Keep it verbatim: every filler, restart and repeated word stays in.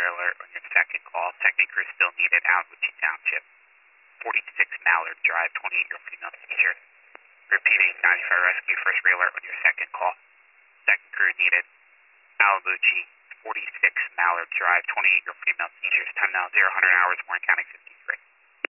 alert on your second call. Second crew still needed, Alamucci Township. forty-six Mallard Drive, twenty-eight-year-old female seizure. Repeating, ninety-five rescue, first re-alert on your second call. Second crew needed, Alamucci, forty-six Mallard Drive, twenty-eight-year-old female seizures. Time now zero, one hundred hours, Warren County fifty.